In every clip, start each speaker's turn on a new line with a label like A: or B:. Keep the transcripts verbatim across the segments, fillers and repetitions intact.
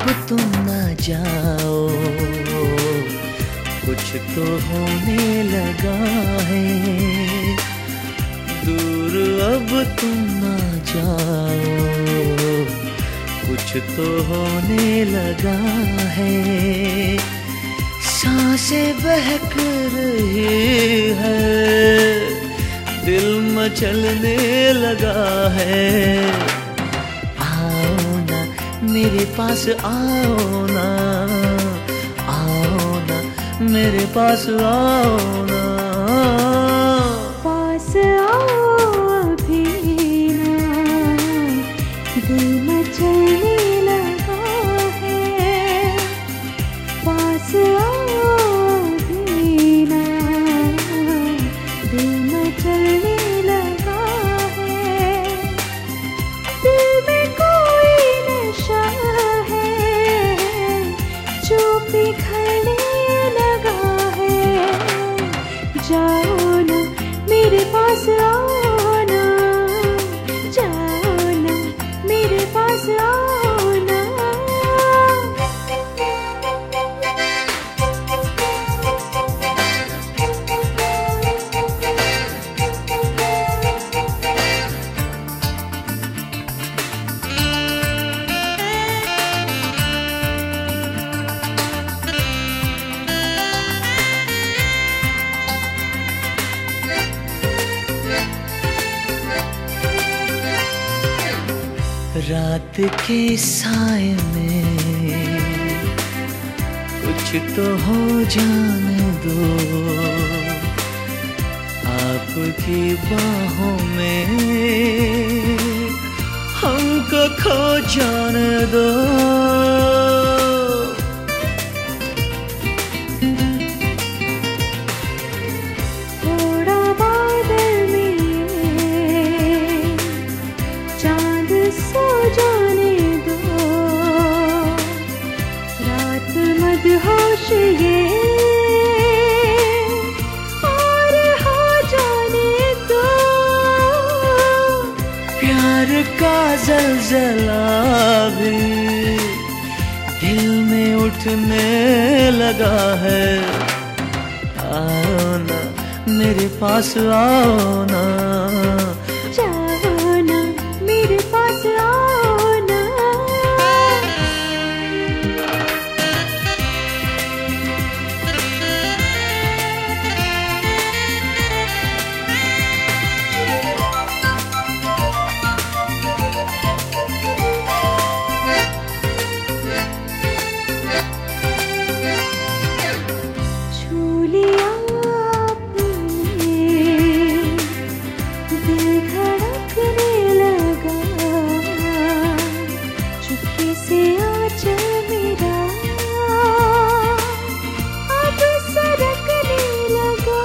A: अब तुम ना जाओ, कुछ तो होने लगा है। दूर अब तुम ना जाओ, कुछ तो होने लगा है। सांसें बहक रही है, दिल मचलने लगा है। आओ ना मेरे पास, आओ ना, आओ ना मेरे पास, आओ ना।
B: पास आओ अभी ना, दिल मचलने लगा है। पास आओ अभी ना, दिल मचलने लगा है। दिल में कोई नशा है जो पिघलने लगा है। जाओ ना मेरे पास, आओ ना, जाओ ना मेरे पास, आओ ना।
A: रात के साए में कुछ तो हो जाने दो, आपकी बाहों में हमको खो जाने दो।
B: थोड़ा बादल में चांद सो जाने दो, रात मदहोश ये और हो जाने दो।
A: प्यार का ज़लज़ला भी दिल में उठने लगा है। आओ ना मेरे पास, आओ ना,
B: जाओ ना मेरे पास, आओ ना। छू लिया आपने, दिल धड़कने लगा। चुपके से आंचल मेरा अब सरकने लगा।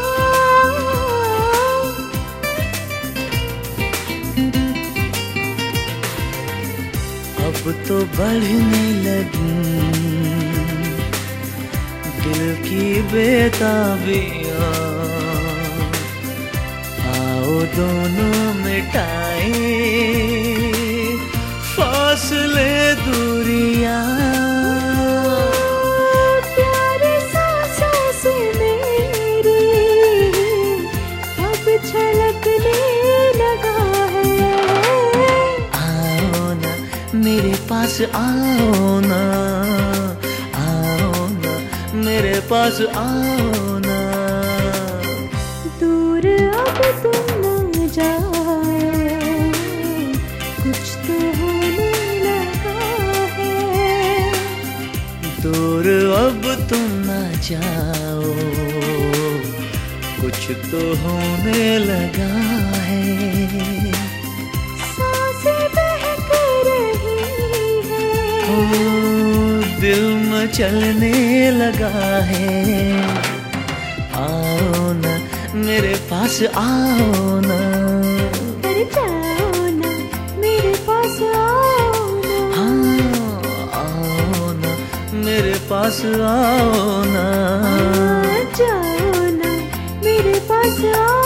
A: अब तो बढ़ने लगी दिल की बेताबियां। आओ दोनों मिटाए फासले दूरियां।
B: प्यारे सांसों से मेरी अब छलकने लगा है।
A: आओ ना मेरे पास, आओ ना, आओ ना मेरे पास, आओ ना।
B: दूर अब तुम न जाओ, कुछ तो होने लगा है।
A: दूर अब तुम ना जाओ, कुछ तो होने लगा है।
B: सांसें बहक रही है,
A: ओ दिल मचलने लगा है। आओ ना मेरे पास, आओ ना,
B: अरे जाओ ना मेरे पास, आओ ना।
A: हाँ आओ ना मेरे पास, आओ ना,
B: जाओ ना मेरे पास, आओ।